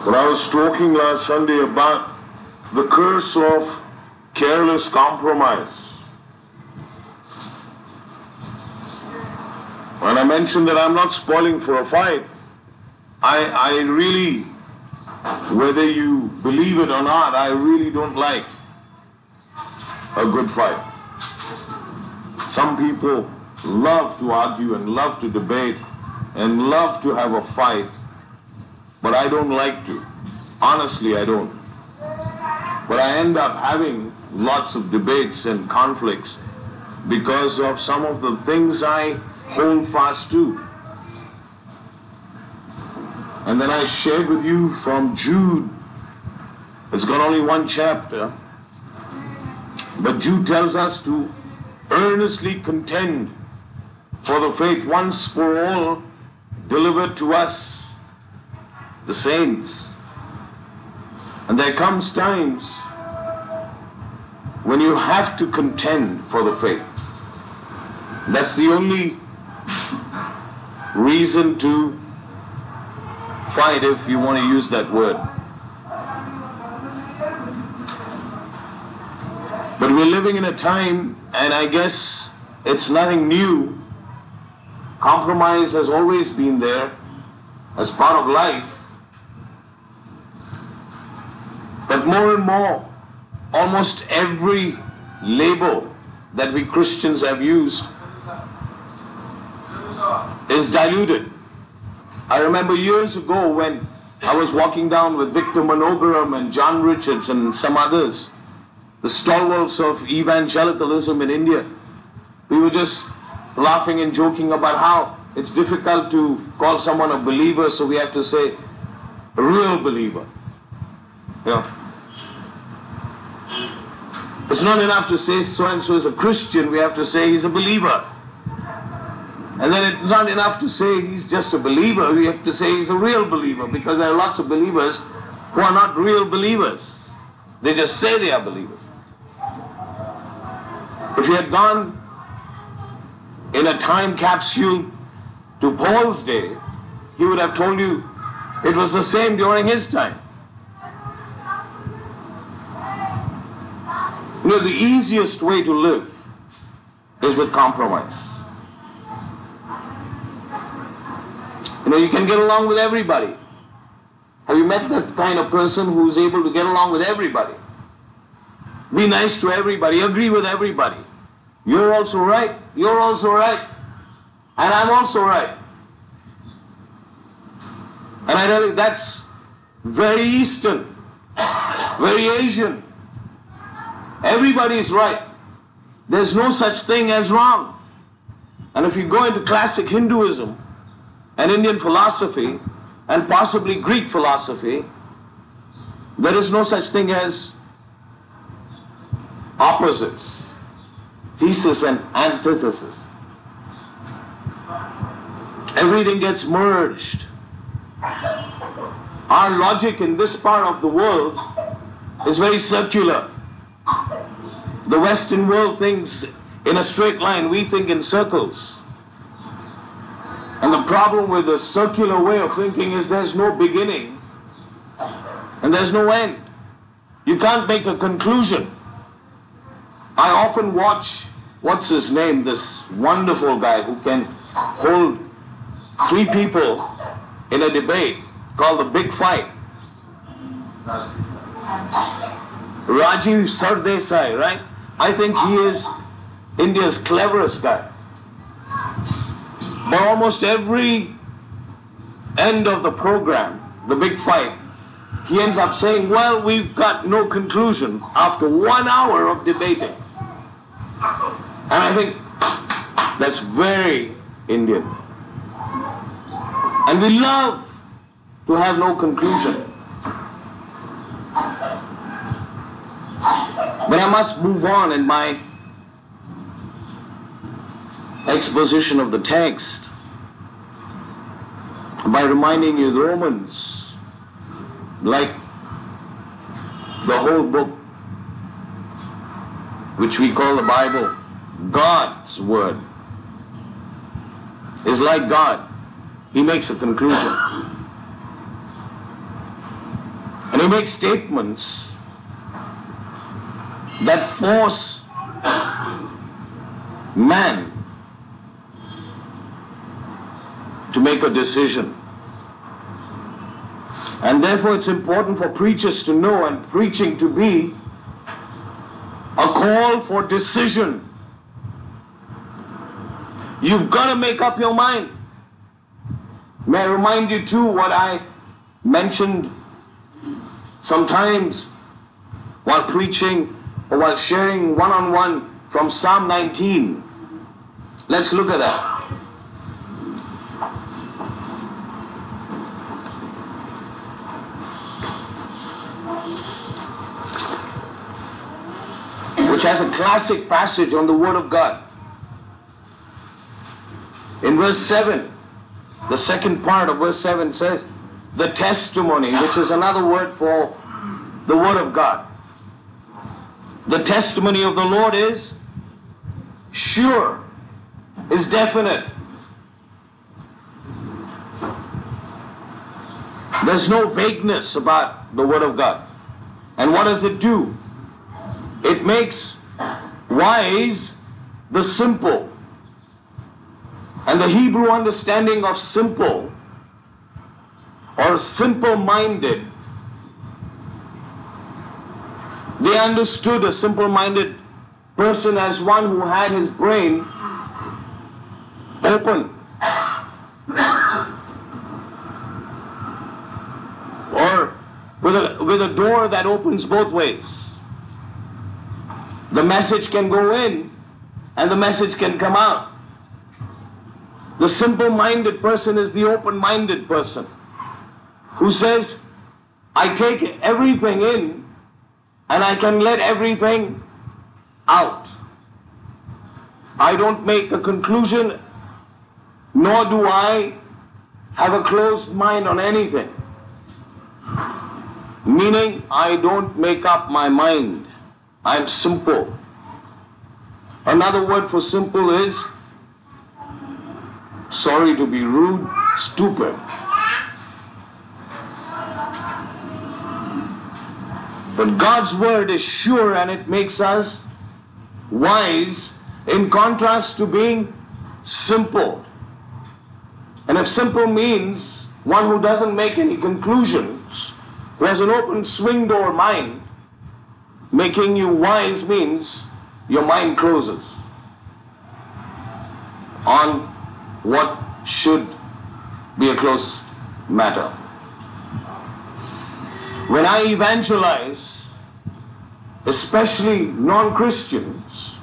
But I was talking last Sunday about the curse of careless compromise. When I mentioned that I'm not spoiling for a fight, I really, whether you believe it or not, I really don't like a good fight. Some people love to argue and love to debate and love to have a fight, but I don't like to. Honestly, I don't. But I end up having lots of debates and conflicts because of some of the things I hold fast to. And then I shared with you from Jude. It's got only one chapter, but Jude tells us to earnestly contend for the faith once for all delivered to us, the saints. And there comes times when you have to contend for the faith. That's the only reason to fight, if you want to use that word. But we're living in a time, and I guess it's nothing new. Compromise has always been there as part of life. But more and more, almost every label that we Christians have used is diluted. I remember years ago when I was walking down with Victor Manogaram and John Richards and some others, the stalwarts of evangelicalism in India. We were just laughing and joking about how it's difficult to call someone a believer, so we have to say a real believer. Yeah. It's not enough to say so-and-so is a Christian, we have to say he's a believer. And then it's not enough to say he's just a believer, we have to say he's a real believer, because there are lots of believers who are not real believers. They just say they are believers. If you had gone in a time capsule to Paul's day, he would have told you it was the same during his time. You know, the easiest way to live is with compromise. You know, you can get along with everybody. Have you met that kind of person who's able to get along with everybody? Be nice to everybody, agree with everybody. You're also right, you're also right, and I'm also right. And I tell you, that's very Eastern, very Asian. Everybody's right. There's no such thing as wrong. And if you go into classic Hinduism and Indian philosophy and possibly Greek philosophy, there is no such thing as opposites, thesis and antithesis. Everything gets merged. Our logic in this part of the world is very circular. The Western world thinks in a straight line, we think in circles. And the problem with the circular way of thinking is there's no beginning and there's no end. You can't make a conclusion. I often watch, what's his name, this wonderful guy who can hold three people in a debate called The Big Fight. Rajiv Sardesai, right? I think he is India's cleverest guy. But almost every end of the program, The Big Fight, he ends up saying, well, we've got no conclusion after 1 hour of debating. And I think that's very Indian. And we love to have no conclusion. But I must move on in my exposition of the text by reminding you the Romans, like the whole book which we call the Bible, God's Word, is like God. He makes a conclusion. And he makes statements that force man to make a decision. And therefore it's important for preachers to know and preaching to be a call for decision. You've got to make up your mind. May I remind you too what I mentioned sometimes while preaching or while sharing one-on-one from Psalm 19. Let's look at that. Which has a classic passage on the Word of God. In verse 7, the second part of verse 7 says, the testimony, which is another word for the Word of God. The testimony of the Lord is sure, is definite. There's no vagueness about the Word of God. And what does it do? It makes wise the simple. And the Hebrew understanding of simple or simple-minded, they understood a simple-minded person as one who had his brain open, or with a door that opens both ways. The message can go in and the message can come out. The simple-minded person is the open-minded person who says, I take everything in and I can let everything out. I don't make a conclusion, nor do I have a closed mind on anything. Meaning, I don't make up my mind. I'm simple. Another word for simple is, sorry to be rude, stupid. But God's word is sure and it makes us wise in contrast to being simple. And if simple means one who doesn't make any conclusions, who has an open swing door mind, making you wise means your mind closes on what should be a closed matter. When I evangelize, especially non-Christians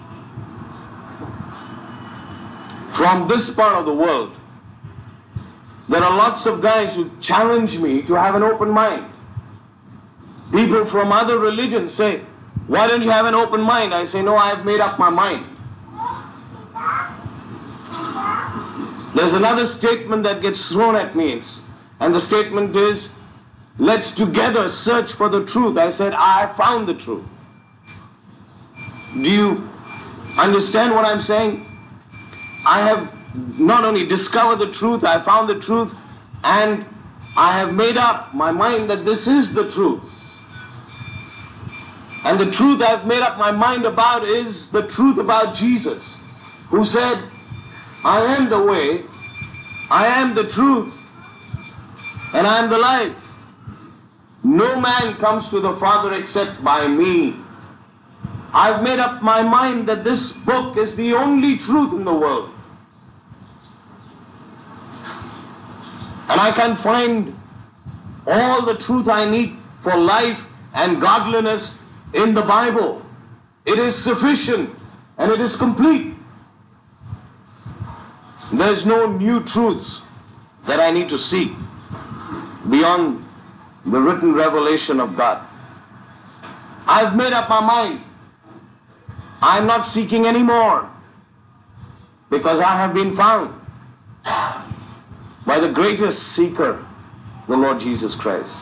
from this part of the world, there are lots of guys who challenge me to have an open mind. People from other religions say, why don't you have an open mind? I say, no, I have made up my mind. There's another statement that gets thrown at me, and the statement is, let's together search for the truth. I said, I have found the truth. Do you understand what I'm saying? I have not only discovered the truth, I found the truth, and I have made up my mind that this is the truth. And the truth I've made up my mind about is the truth about Jesus, who said, I am the way, I am the truth, and I am the life. No man comes to the Father except by me. I've made up my mind that this book is the only truth in the world. And I can find all the truth I need for life and godliness in the Bible. It is sufficient and it is complete. There's no new truths that I need to seek beyond the written revelation of God. I've made up my mind. I'm not seeking any more because I have been found by the greatest seeker, the Lord Jesus Christ.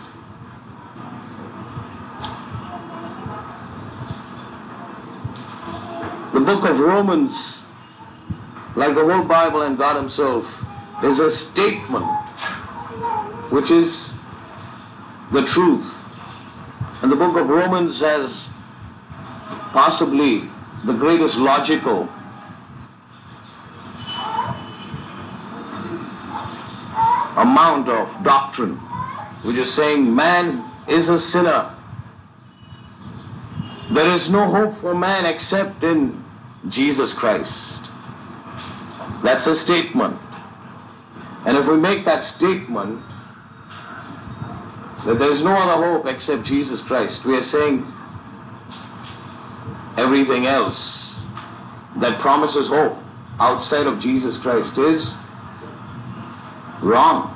The book of Romans, like the whole Bible and God Himself, is a statement which is the truth. And the book of Romans has possibly the greatest logical amount of doctrine, which is saying man is a sinner. There is no hope for man except in Jesus Christ. That's a statement. And if we make that statement, that there is no other hope except Jesus Christ, we are saying everything else that promises hope outside of Jesus Christ is wrong.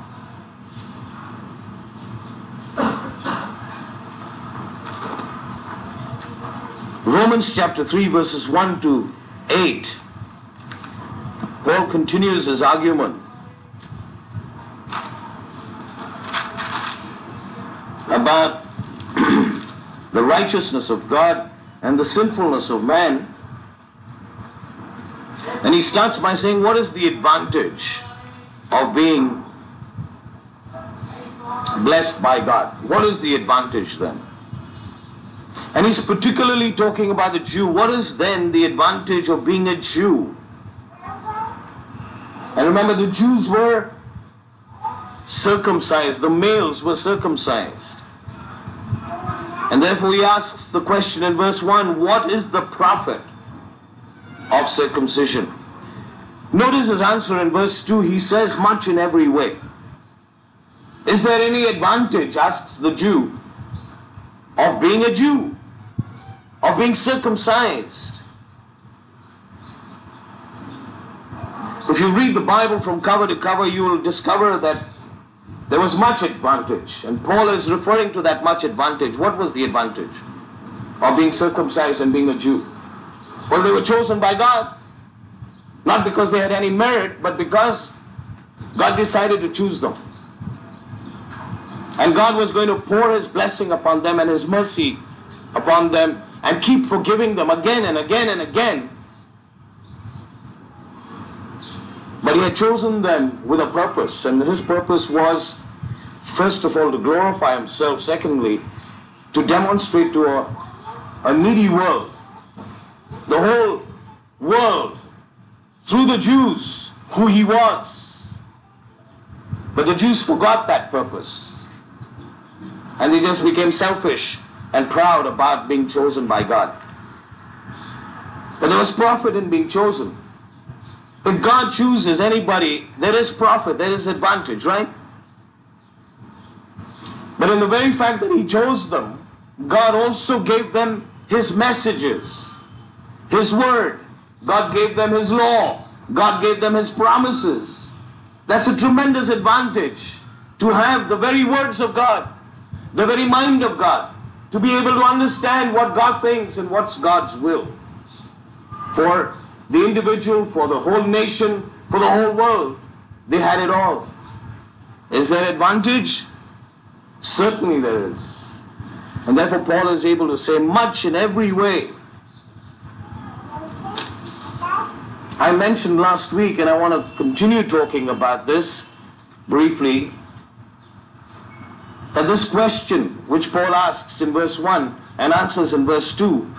Romans chapter 3 verses 1 to 8, Paul continues his argument about the righteousness of God and the sinfulness of man. And he starts by saying, what is the advantage of being blessed by God? What is the advantage then? And he's particularly talking about the Jew. What is then the advantage of being a Jew? And remember, the Jews were circumcised. The males were circumcised. And therefore he asks the question in verse 1, what is the profit of circumcision? Notice his answer in verse 2. He says, much in every way. Is there any advantage, asks the Jew, of being a Jew, of being circumcised? If you read the Bible from cover to cover, you will discover that there was much advantage. And Paul is referring to that much advantage. What was the advantage of being circumcised and being a Jew? Well, they were chosen by God. Not because they had any merit, but because God decided to choose them. And God was going to pour His blessing upon them and His mercy upon them and keep forgiving them again and again and again. But He had chosen them with a purpose, and His purpose was, first of all, to glorify Himself. Secondly, to demonstrate to a needy world, the whole world, through the Jews, who He was. But the Jews forgot that purpose. And they just became selfish and proud about being chosen by God. But there was profit in being chosen. If God chooses anybody, there is profit, there is advantage, right? But in the very fact that He chose them, God also gave them His messages, His word. God gave them His law. God gave them His promises. That's a tremendous advantage, to have the very words of God, the very mind of God, to be able to understand what God thinks and what's God's will for the individual, for the whole nation, for the whole world. They had it all. Is there advantage? Certainly there is. And therefore Paul is able to say, much in every way. I mentioned last week, and I want to continue talking about this briefly, that this question which Paul asks in verse 1 and answers in verse 2,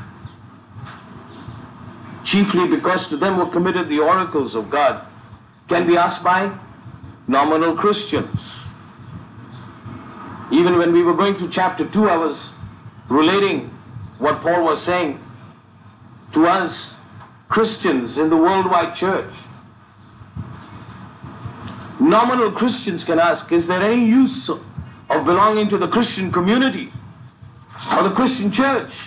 chiefly because to them were committed the oracles of God, can be asked by nominal Christians. Even when we were going through chapter 2, I was relating what Paul was saying to us Christians in the worldwide church. Nominal Christians can ask, is there any use of belonging to the Christian community or the Christian church?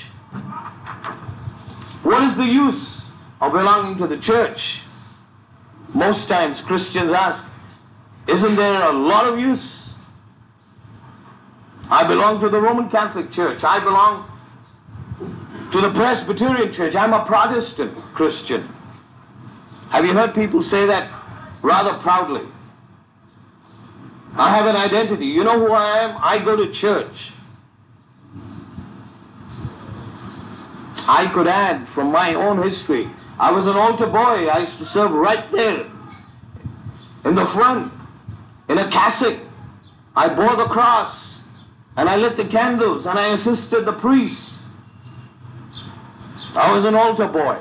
What is the use of belonging to the church? Most times Christians ask, isn't there a lot of use? I belong to the Roman Catholic Church. I belong to the Presbyterian Church. I'm a Protestant Christian. Have you heard people say that rather proudly? I have an identity. You know who I am? I go to church. I could add from my own history. I was an altar boy. I used to serve right there in the front in a cassock. I bore the cross. and I lit the candles, and I assisted the priest. I was an altar boy.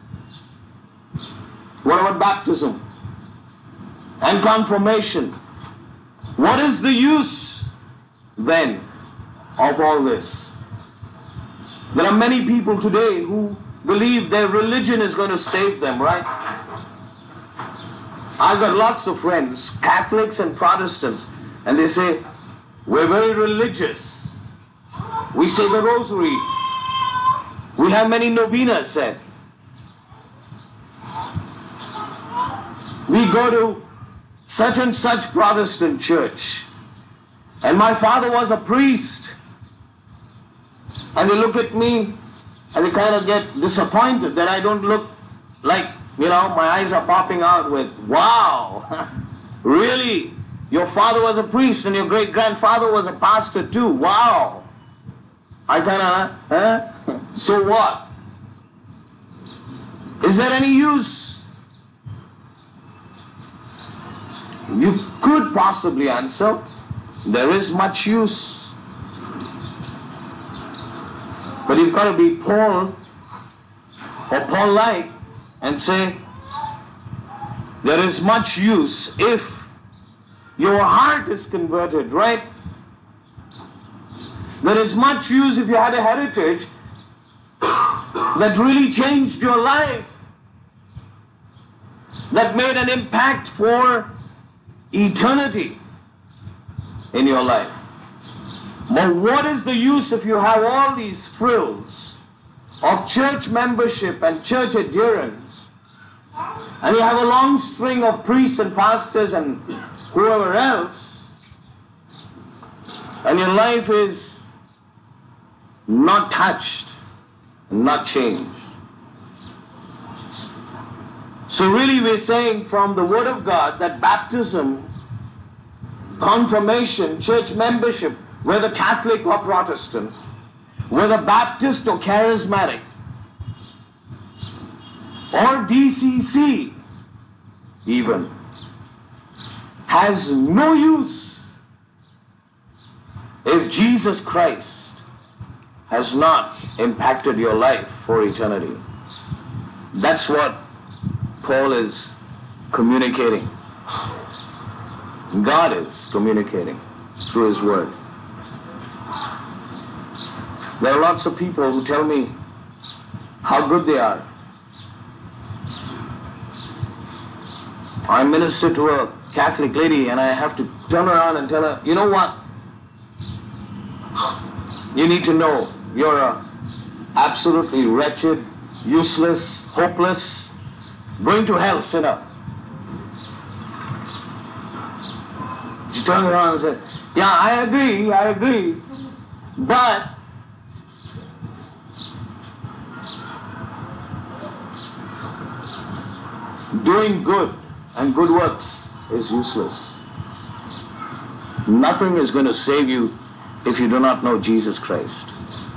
What about baptism and confirmation? What is the use then of all this? There are many people today who believe their religion is going to save them, right? I've got lots of friends, Catholics and Protestants, and they say, we're very religious. We say the rosary. We have many novenas said. We go to such and such Protestant church. And my father was a priest. And they look at me and they kind of get disappointed that I don't look like, my eyes are popping out with, wow, really? Your father was a priest and your great-grandfather was a pastor too. Wow. I kind of, so what? Is there any use? You could possibly answer, there is much use. But you've got to be Paul or Paul-like and say, there is much use if your heart is converted, right? There is much use if you had a heritage that really changed your life, that made an impact for eternity in your life. But what is the use if you have all these frills of church membership and church adherence, and you have a long string of priests and pastors and whoever else, and your life is not touched, not changed? So really we're saying from the Word of God that baptism, confirmation, church membership, whether Catholic or Protestant, whether Baptist or Charismatic, or DCC even, has no use if Jesus Christ has not impacted your life for eternity. That's what Paul is communicating. God is communicating through His Word. There are lots of people who tell me how good they are. I minister to a Catholic lady and I have to turn around and tell her, you know what? You need to know you're a absolutely wretched, useless, hopeless, going to hell sinner. She turned around and said, yeah, I agree, but doing good and good works is useless. Nothing is going to save you if you do not know Jesus Christ.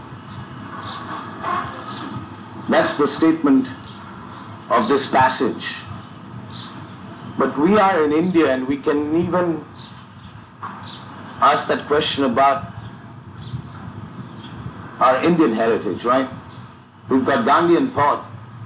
That's the statement of this passage. But we are in India and we can even ask that question about our Indian heritage, right? We've got Gandhian thought.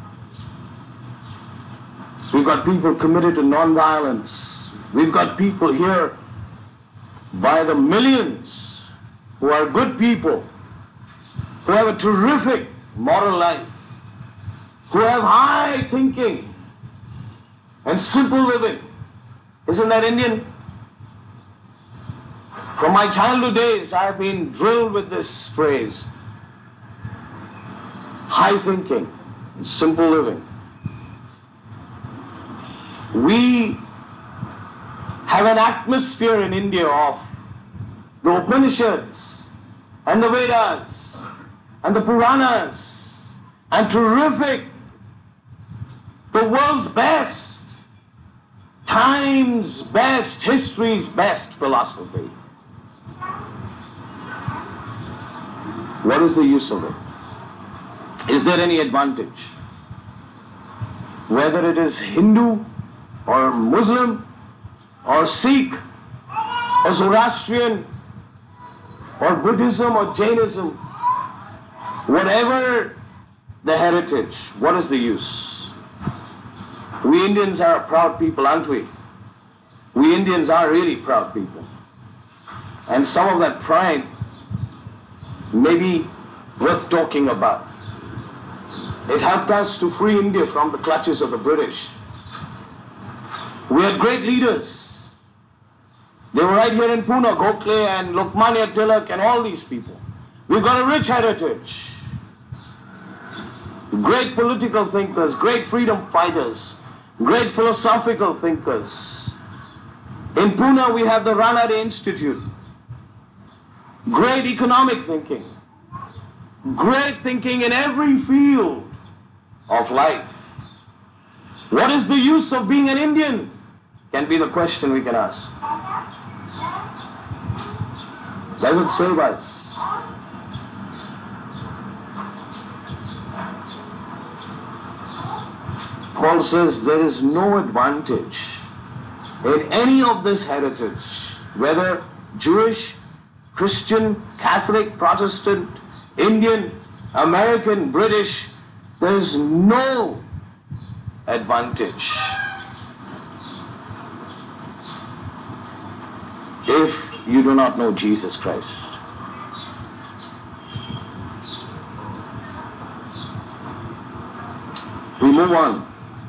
We've got people committed to non-violence. We've got people here by the millions who are good people, who have a terrific moral life, who have high thinking and simple living. Isn't that Indian? From my childhood days, I have been drilled with this phrase, high thinking and simple living. We have an atmosphere in India of the Upanishads and the Vedas and the Puranas and terrific, the world's best, time's best, history's best philosophy. What is the use of it? Is there any advantage? Whether it is Hindu or Muslim or Sikh or Zoroastrian or Buddhism or Jainism, whatever the heritage, what is the use? We Indians are a proud people, aren't we? We Indians are really proud people. And some of that pride may be worth talking about. It helped us to free India from the clutches of the British. We had great leaders. They were right here in Pune, Gokhale and Lokmanya Tilak and all these people. We've got a rich heritage. Great political thinkers, great freedom fighters, great philosophical thinkers. In Pune we have the Ranade Institute. Great economic thinking. Great thinking in every field of life. What is the use of being an Indian? Can be the question we can ask. Does it save us? Paul says there is no advantage in any of this heritage, whether Jewish, Christian, Catholic, Protestant, Indian, American, British. There is no advantage if you do not know Jesus Christ. We move on.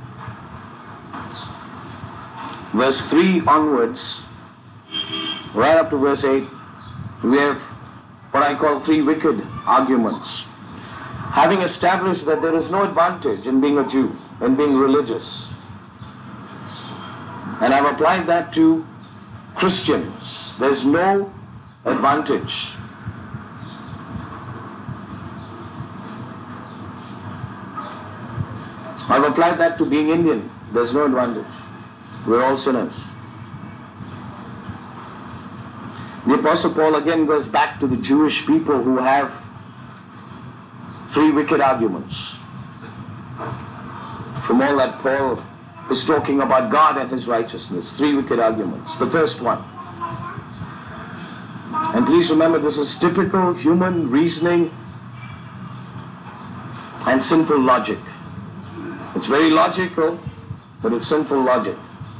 Verse 3 onwards, right up to verse 8, we have what I call three wicked arguments. Having established that there is no advantage in being a Jew, in being religious. And I've applied that to Christians. There's no advantage. I've applied that to being Indian. There's no advantage. We're all sinners. The Apostle Paul again goes back to the Jewish people who have three wicked arguments. From all that, Paul is talking about God and His righteousness. Three wicked arguments. The first one. And please remember, this is typical human reasoning and sinful logic. It's very logical, but it's sinful logic.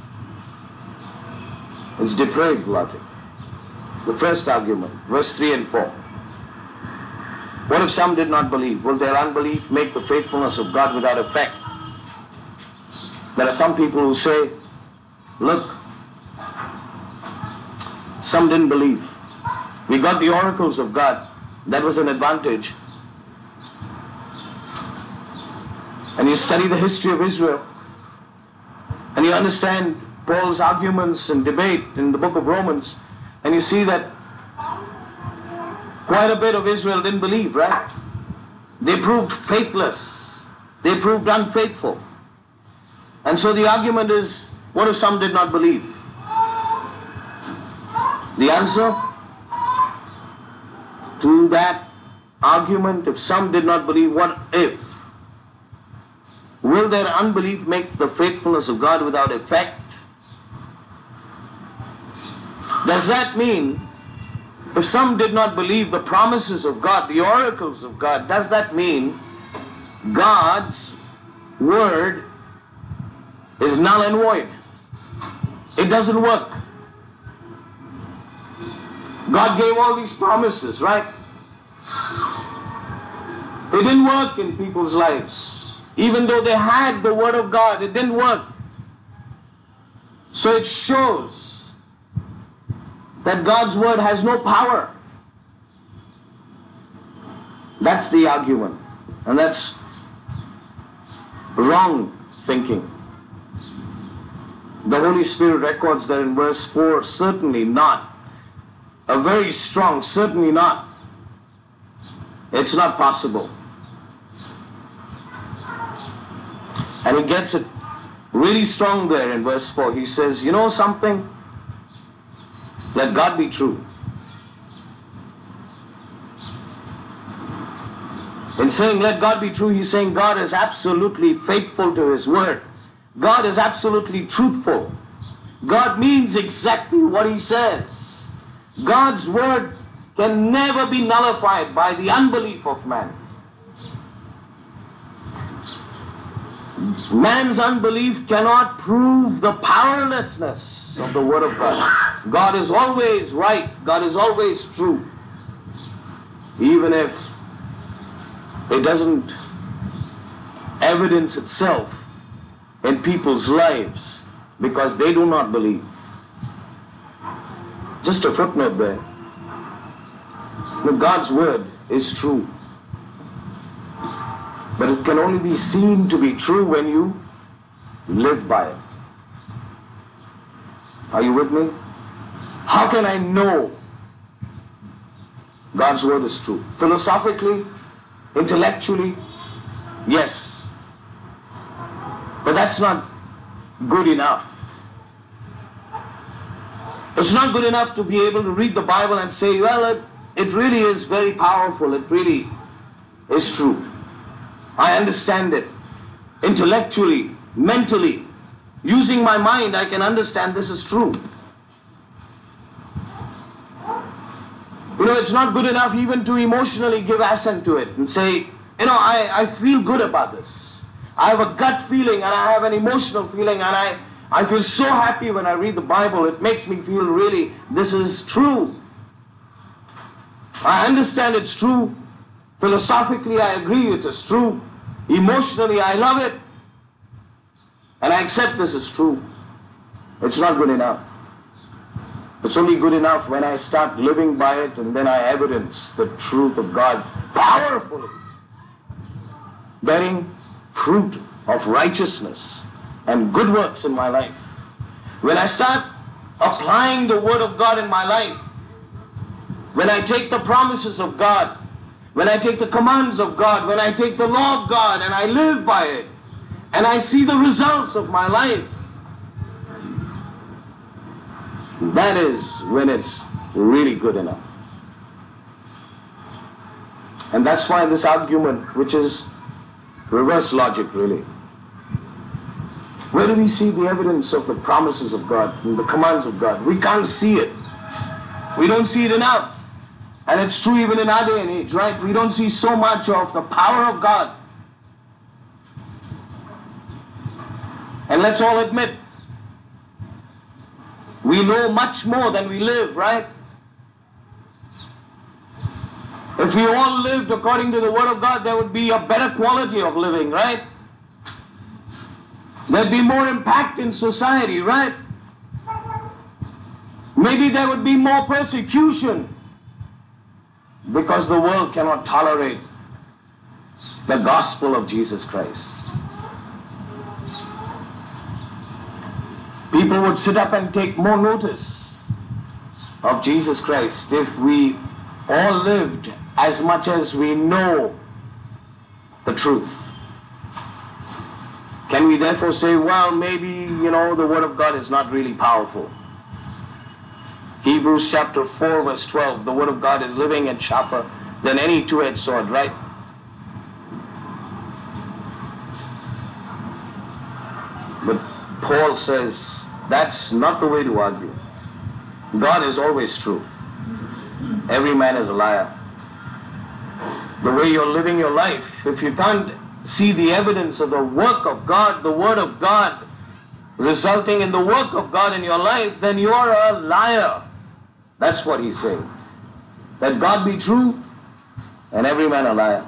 It's depraved logic. The first argument, verse 3 and 4. What if some did not believe? Will their unbelief make the faithfulness of God without effect? There are some people who say, look, some didn't believe. We got the oracles of God. That was an advantage. And you study the history of Israel, and you understand Paul's arguments and debate in the book of Romans, and you see that quite a bit of Israel didn't believe, right? They proved faithless. They proved unfaithful. And so the argument is, what if some did not believe? The answer to that argument, if some did not believe, what if? Will their unbelief make the faithfulness of God without effect? Does that mean, if some did not believe the promises of God, the oracles of God, does that mean God's word is null and void? It doesn't work. God gave all these promises, right? It didn't work in people's lives. Even though they had the word of God, it didn't work. So it shows that God's word has no power. That's the argument. And that's wrong thinking. The Holy Spirit records that in verse 4, certainly not. A very strong, certainly not. It's not possible. And he gets it really strong there in verse 4. He says, you know something? Let God be true. In saying let God be true, he's saying God is absolutely faithful to His word. God is absolutely truthful. God means exactly what He says. God's word can never be nullified by the unbelief of man. Man's unbelief cannot prove the powerlessness of the Word of God. God is always right. God is always true. Even if it doesn't evidence itself in people's lives because they do not believe. Just a footnote there. God's Word is true. But it can only be seen to be true when you live by it. Are you with me? How can I know God's Word is true? Philosophically, intellectually, yes. But that's not good enough. It's not good enough to be able to read the Bible and say, well, it really is very powerful. It really is true. I understand it. Intellectually, mentally, using my mind, I can understand this is true. It's not good enough even to emotionally give assent to it and say, I feel good about this. I have a gut feeling and I have an emotional feeling and I feel so happy when I read the Bible. It makes me feel really, this is true. I understand it's true. Philosophically, I agree it is true. Emotionally, I love it. And I accept this is true. It's not good enough. It's only good enough when I start living by it and then I evidence the truth of God powerfully, bearing fruit of righteousness and good works in my life. When I start applying the Word of God in my life, when I take the promises of God, when I take the commands of God, when I take the law of God and I live by it, and I see the results of my life, that is when it's really good enough. And that's why this argument, which is reverse logic really, where do we see the evidence of the promises of God and the commands of God? We can't see it. We don't see it enough. And it's true even in our day and age, right? We don't see so much of the power of God. And let's all admit, we know much more than we live, right? If we all lived according to the Word of God, there would be a better quality of living, right? There'd be more impact in society, right? Maybe there would be more persecution because the world cannot tolerate the gospel of Jesus Christ. People would sit up and take more notice of Jesus Christ if we all lived as much as we know the truth. Can we therefore say, well, maybe, the Word of God is not really powerful? Hebrews chapter 4 verse 12, the Word of God is living and sharper than any two-edged sword, right? But Paul says that's not the way to argue. God is always true. Every man is a liar. The way you're living your life, if you can't see the evidence of the work of God, the Word of God, resulting in the work of God in your life, then you're a liar. That's what he's saying. That God be true and every man a liar.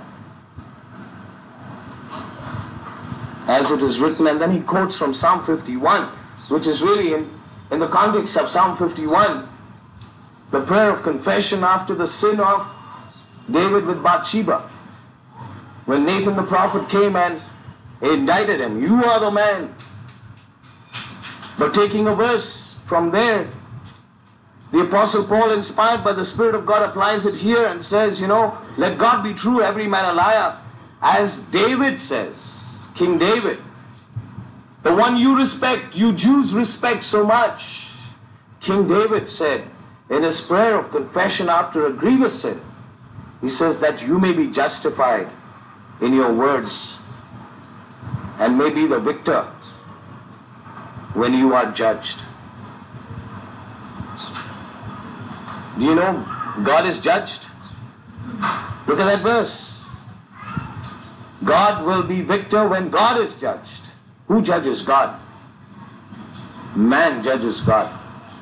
As it is written, and then he quotes from Psalm 51, which is really in the context of Psalm 51, the prayer of confession after the sin of David with Bathsheba. When Nathan the prophet came and indicted him, you are the man. But taking a verse from there, the Apostle Paul, inspired by the Spirit of God, applies it here and says, let God be true, every man a liar. As David says, King David, the one you respect, you Jews respect so much. King David said in his prayer of confession after a grievous sin, he says that you may be justified in your words and may be the victor when you are judged. Do you know God is judged. Look at that verse. God will be victor when God is judged. Who judges God? Man judges God.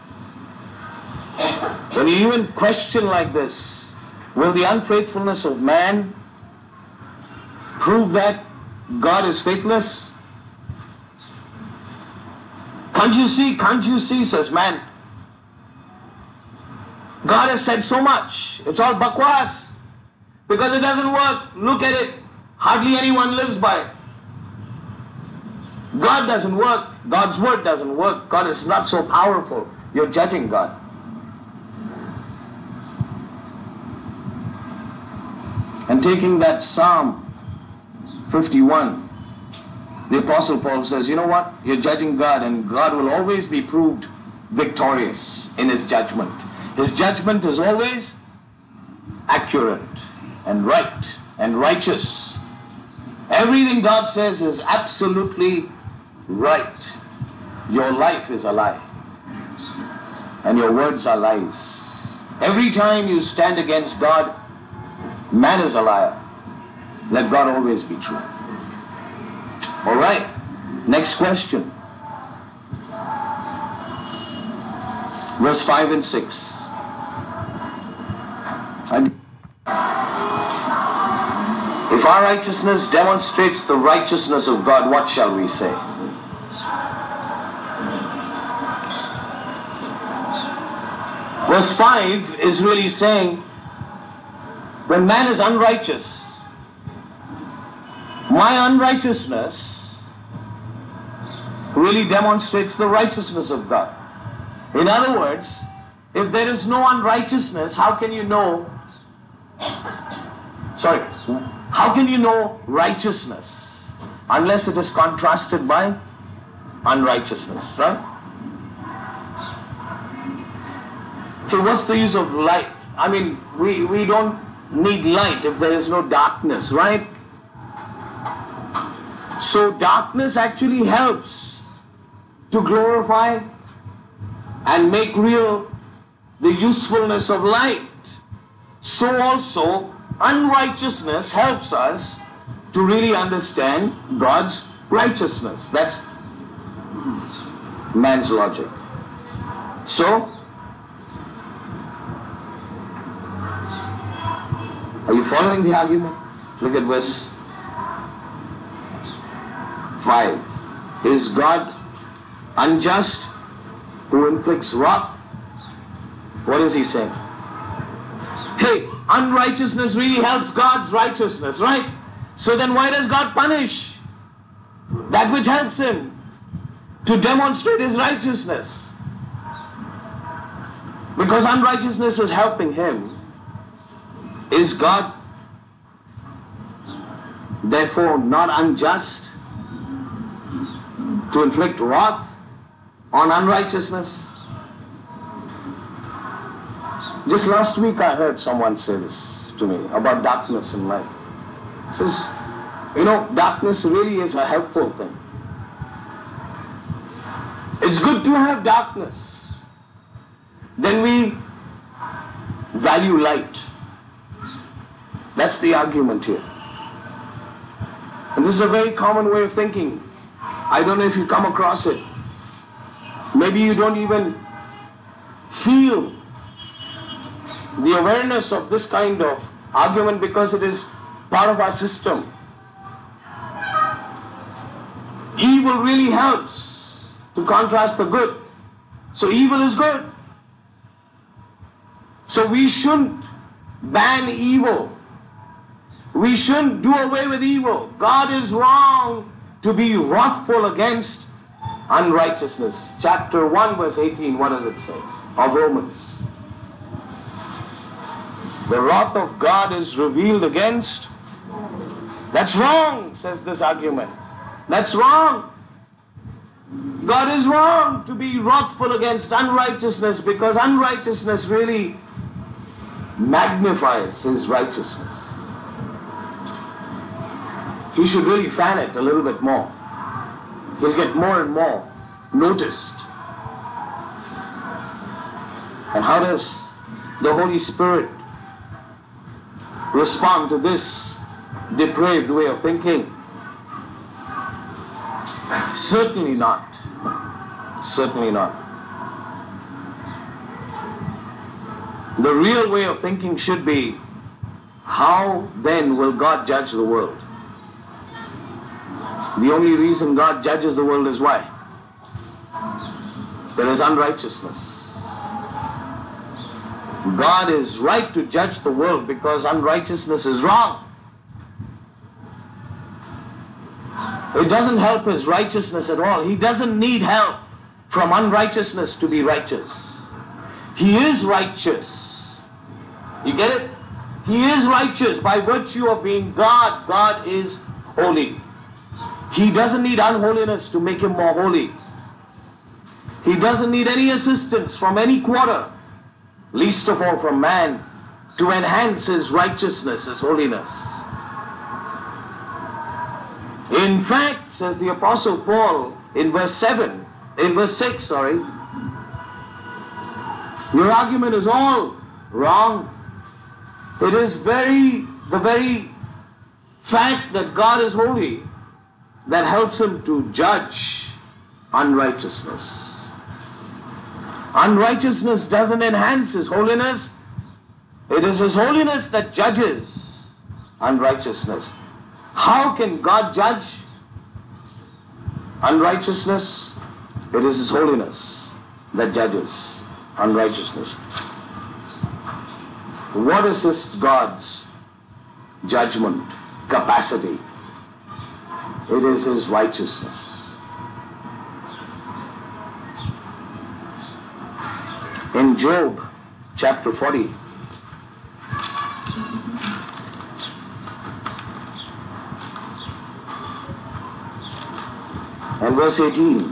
When you even question like this, will the unfaithfulness of man prove that God is faithless? Can't you see, says man. God has said so much. It's all bakwas. Because it doesn't work. Look at it. Hardly anyone lives by it. God doesn't work. God's word doesn't work. God is not so powerful. You're judging God. And taking that Psalm 51, the Apostle Paul says, you know what? You're judging God, and God will always be proved victorious in His judgment. His judgment is always accurate and right and righteous. Everything God says is absolutely right. Your life is a lie, and your words are lies. Every time you stand against God, man is a liar. Let God always be true. All right. Next question. Verse 5 and 6. If our righteousness demonstrates the righteousness of God, what shall we say? Verse 5 is really saying, when man is unrighteous, my unrighteousness really demonstrates the righteousness of God. In other words, if there is no unrighteousness, how can you know righteousness? Unless it is contrasted by unrighteousness, right? Okay, what's the use of light? I mean, we don't need light if there is no darkness, right? So darkness actually helps to glorify and make real the usefulness of light. So also unrighteousness helps us to really understand God's righteousness. That's man's logic. So, are you following the argument? Look at verse 5. Is God unjust who inflicts wrath? What is he saying? Hey, unrighteousness really helps God's righteousness, right? So then why does God punish that which helps Him to demonstrate His righteousness? Because unrighteousness is helping Him. Is God therefore not unjust to inflict wrath on unrighteousness? Just last week I heard someone say this to me about darkness and light. He says, darkness really is a helpful thing. It's good to have darkness. Then we value light. That's the argument here. And this is a very common way of thinking. I don't know if you come across it. Maybe you don't even feel the awareness of this kind of argument because it is part of our system. Evil really helps to contrast the good. So evil is good. So we shouldn't ban evil. We shouldn't do away with evil. God is wrong to be wrathful against unrighteousness. Chapter 1 verse 18, what does it say? Of Romans. The wrath of God is revealed against. That's wrong, says this argument. That's wrong. God is wrong to be wrathful against unrighteousness because unrighteousness really magnifies His righteousness. He should really fan it a little bit more. He'll get more and more noticed. And how does the Holy Spirit respond to this depraved way of thinking? Certainly not. Certainly not. The real way of thinking should be, how then will God judge the world? The only reason God judges the world is why? There is unrighteousness. God is right to judge the world because unrighteousness is wrong. It doesn't help his righteousness at all. He doesn't need help from unrighteousness to be righteous. He is righteous. You get it? He is righteous by virtue of being God. God is holy. He doesn't need unholiness to make him more holy. He doesn't need any assistance from any quarter, least of all from man, to enhance his righteousness, his holiness. In fact, says the Apostle Paul in verse 6, your argument is all wrong. It is the very fact that God is holy that helps him to judge unrighteousness. Unrighteousness doesn't enhance his holiness. It is his holiness that judges unrighteousness. How can God judge unrighteousness? It is his holiness that judges unrighteousness. What assists God's judgment capacity? It is his righteousness. In Job chapter 40, and verse 18,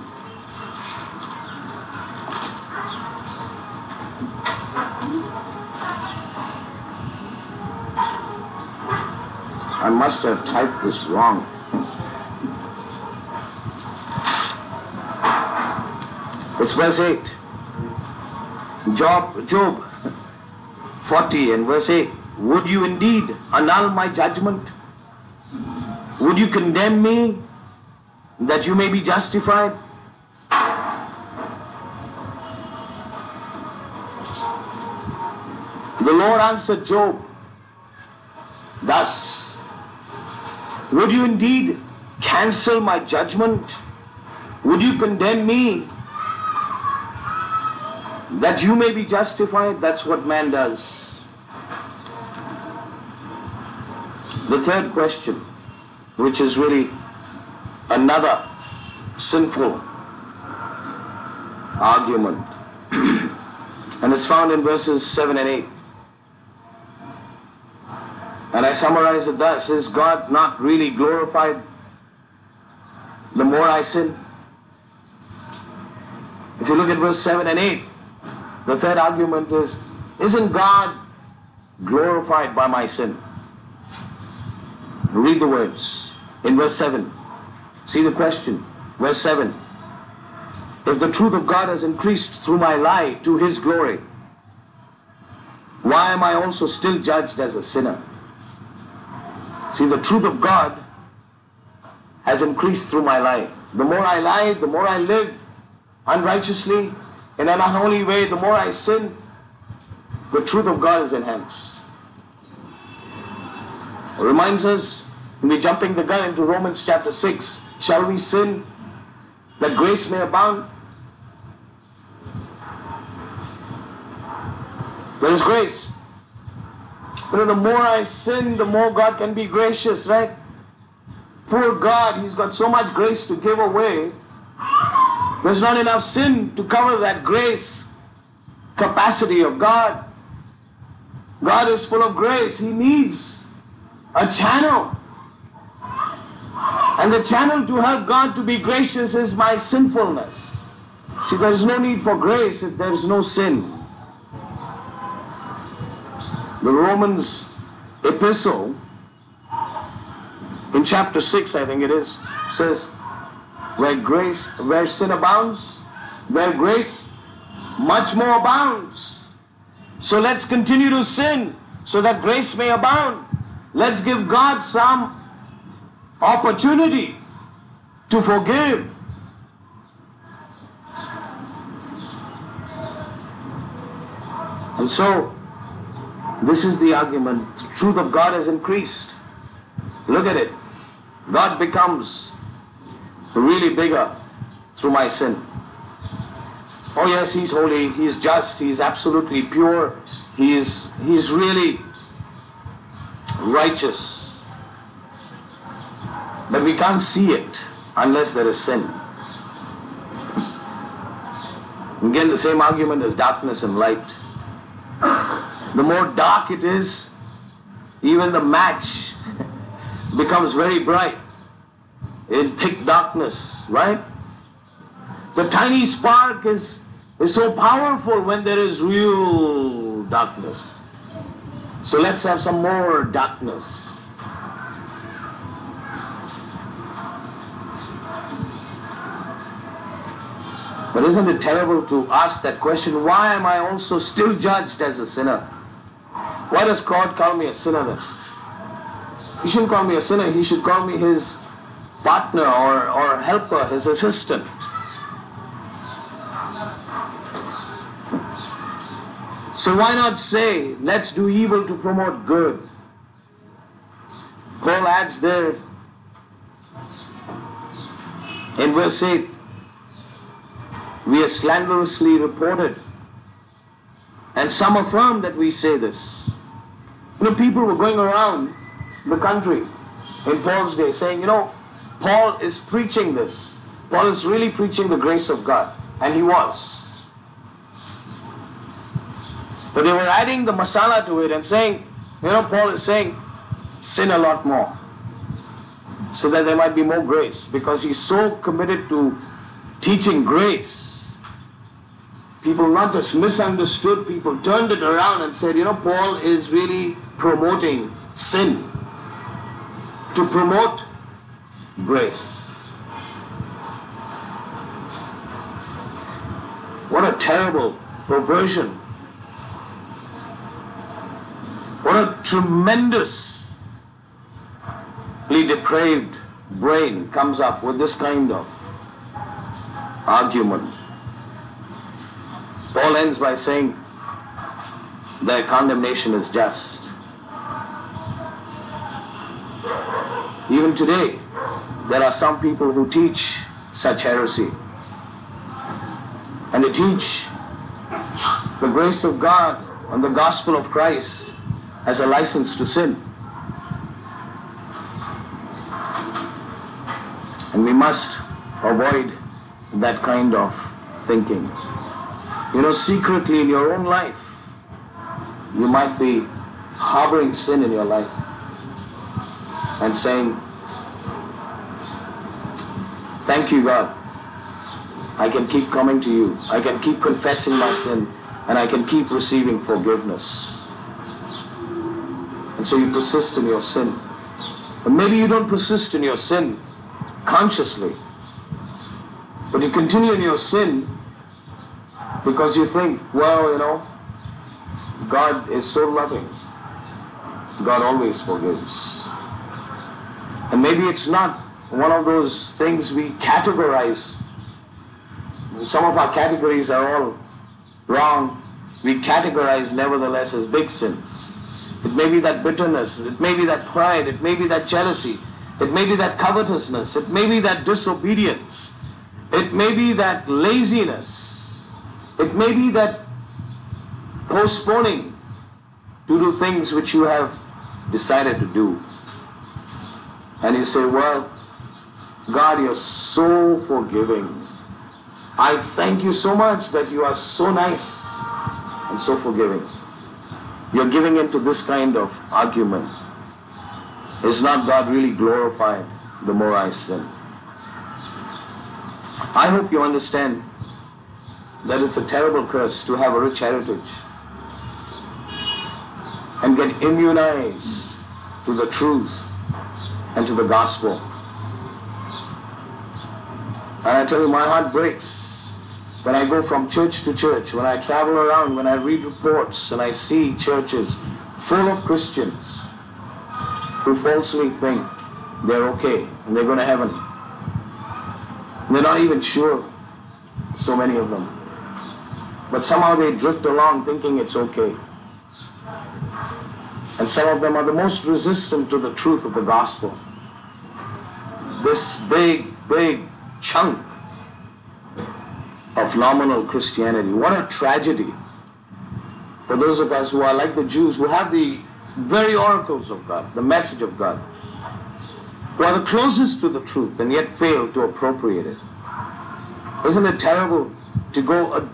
I must have typed this wrong. It's verse 8. Job 40 and verse 8. Would you indeed annul my judgment? Would you condemn me that you may be justified? The Lord answered Job thus, would you indeed cancel my judgment? Would you condemn me that you may be justified? That's what man does. The third question, which is really another sinful argument, and it's found in verses 7 and 8. And I summarize it thus: is God not really glorified the more I sin? If you look at verse 7 and 8, the third argument is, isn't God glorified by my sin? Read the words in verse 7. See the question, verse 7. If the truth of God has increased through my lie to his glory, why am I also still judged as a sinner? See, the truth of God has increased through my lie. The more I lie, the more I live unrighteously, in an unholy way, the more I sin, the truth of God is enhanced. It reminds us, we're jumping the gun into Romans chapter 6. Shall we sin that grace may abound? There is grace. The more I sin, the more God can be gracious, right? Poor God, he's got so much grace to give away. There's not enough sin to cover that grace capacity of God. God is full of grace. He needs a channel. And the channel to help God to be gracious is my sinfulness. See, there is no need for grace if there is no sin. The Romans epistle, in chapter 6, I think it is, says, where sin abounds, where grace much more abounds. So let's continue to sin so that grace may abound. Let's give God some opportunity to forgive. And so, this is the argument. The truth of God has increased. Look at it. God becomes really bigger through my sin. Oh yes, He's holy, He's just, He's absolutely pure, He's really righteous. But we can't see it unless there is sin. Again, the same argument as darkness and light. The more dark it is, even the match becomes very bright in thick darkness, right? The tiny spark is so powerful when there is real darkness. So let's have some more darkness. But isn't it terrible to ask that question, why am I also still judged as a sinner? Why does God call me a sinner then? He shouldn't call me a sinner, He should call me His partner or helper, His assistant. So why not say, let's do evil to promote good? Paul adds there in verse 8, we are slanderously reported, and some affirm that we say this. People were going around the country in Paul's day saying, Paul is preaching this. Paul is really preaching the grace of God. And he was. But they were adding the masala to it and saying, Paul is saying, sin a lot more, so that there might be more grace. Because he's so committed to teaching grace. People not just misunderstood, people turned it around and said, Paul is really promoting sin to promote grace. What a terrible perversion. What a tremendously depraved brain comes up with this kind of argument. Paul ends by saying their condemnation is just. Even today, there are some people who teach such heresy. And they teach the grace of God and the gospel of Christ as a license to sin. And we must avoid that kind of thinking. Secretly in your own life, you might be harboring sin in your life and saying, thank you, God. I can keep coming to you. I can keep confessing my sin, and I can keep receiving forgiveness. And so you persist in your sin. But maybe you don't persist in your sin consciously, but you continue in your sin because you think, God is so loving. God always forgives. And maybe it's not one of those things we categorize. Some of our categories are all wrong. We categorize nevertheless as big sins. It may be that bitterness, it may be that pride, it may be that jealousy, it may be that covetousness, it may be that disobedience, it may be that laziness, it may be that postponing to do things which you have decided to do. And you say, well, God, you're so forgiving. I thank you so much that you are so nice and so forgiving. You're giving into this kind of argument. Is not God really glorified the more I sin? I hope you understand that it's a terrible curse to have a rich heritage and get immunized to the truth and to the gospel. And I tell you, my heart breaks when I go from church to church, when I travel around, when I read reports and I see churches full of Christians who falsely think they're okay and they're going to heaven. They're not even sure, so many of them. But somehow they drift along thinking it's okay. And some of them are the most resistant to the truth of the gospel. This big chunk of nominal Christianity. What a tragedy for those of us who are like the Jews, who have the very oracles of God, the message of God, who are the closest to the truth and yet fail to appropriate it. Isn't it terrible to go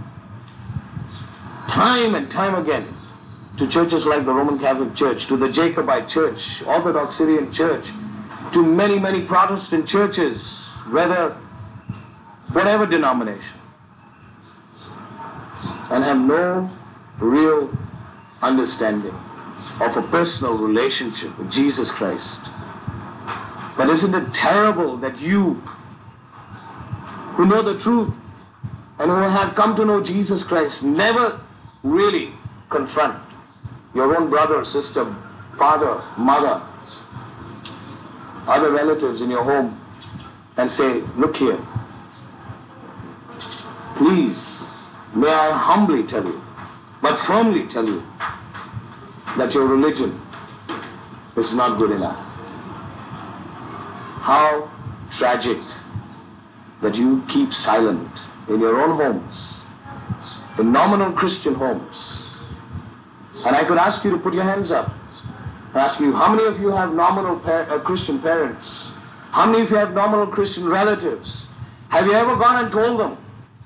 time and time again to churches like the Roman Catholic Church, to the Jacobite Church, Orthodox Syrian Church, to many Protestant churches, whatever denomination, and have no real understanding of a personal relationship with Jesus Christ. But isn't it terrible that you, who know the truth and who have come to know Jesus Christ, never really confront your own brother, sister, father, mother, other relatives in your home and say, look here, please, may I humbly tell you, but firmly tell you, that your religion is not good enough. How tragic that you keep silent in your own homes, in nominal Christian homes. And I could ask you to put your hands up. I ask you, how many of you have nominal Christian parents? How many of you have nominal Christian relatives? Have you ever gone and told them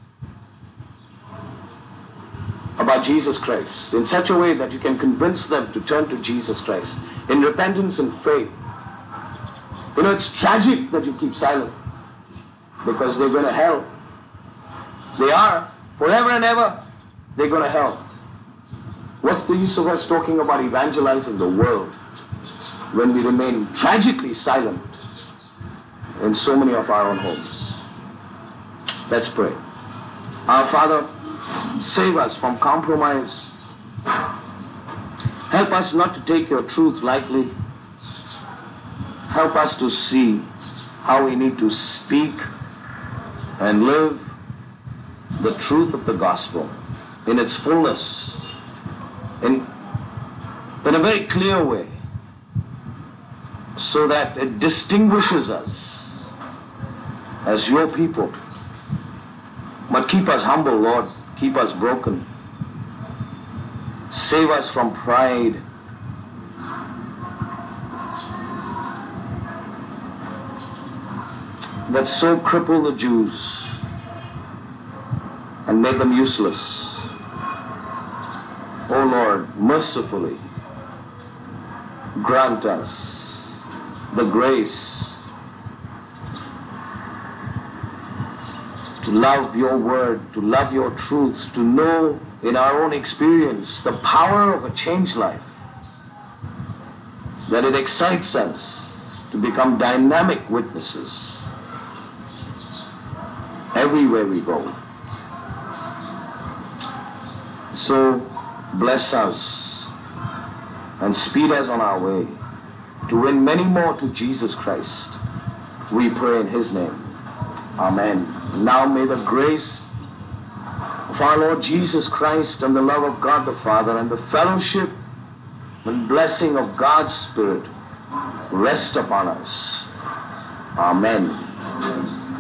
about Jesus Christ in such a way that you can convince them to turn to Jesus Christ in repentance and faith? You know, it's tragic that you keep silent, because they're going to hell. They are, forever and ever, they're going to hell. What's the use of us talking about evangelizing the world when we remain tragically silent in so many of our own homes? Let's pray. Our Father, save us from compromise. Help us not to take your truth lightly. Help us to see how we need to speak and live the truth of the gospel in its fullness, in a very clear way, so that it distinguishes us as your people. But keep us humble, Lord. Keep us broken. Save us from pride. That so crippled the Jews and made them useless. Oh Lord, mercifully grant us the grace to love your word, to love your truth, to know in our own experience the power of a changed life, that it excites us to become dynamic witnesses everywhere we go. So bless us and speed us on our way to win many more to Jesus Christ. We pray in his name. Amen. Now may the grace of our Lord Jesus Christ and the love of God the Father and the fellowship and blessing of God's Spirit rest upon us. Amen.